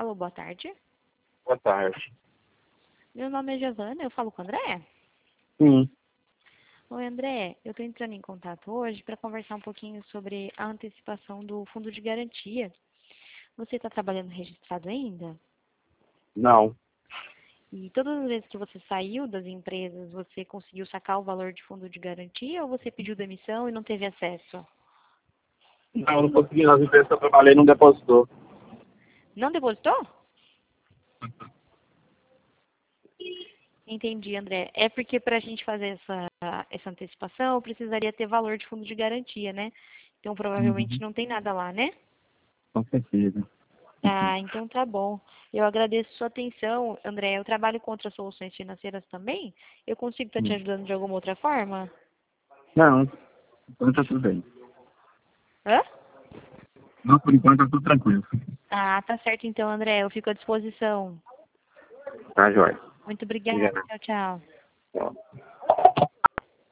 Alô, boa tarde. Boa tarde. Meu nome é Giovana, eu falo com o André? Sim. Oi, André. Eu estou entrando em contato hoje para conversar um pouquinho sobre a antecipação do fundo de garantia. Você está trabalhando registrado ainda? Não. E todas as vezes que você saiu das empresas, você conseguiu sacar o valor de fundo de garantia ou você pediu demissão e não teve acesso? Não consegui. Nas empresas que eu trabalhei não depositou. Não depositou? Entendi, André. É porque para a gente fazer essa antecipação, precisaria ter valor de fundo de garantia, né? Então, provavelmente Uhum. não tem nada lá, né? Com certeza. Ah, então tá bom. Eu agradeço sua atenção, André. Eu trabalho com outras soluções financeiras também. Eu consigo estar te ajudando de alguma outra forma? Não, por enquanto tá tudo bem. Hã? Não, por enquanto tá tudo tranquilo. Ah, tá certo então, André. Eu fico à disposição. Tá, joia. Muito obrigada. Obrigado. Tchau, tchau. Tchau.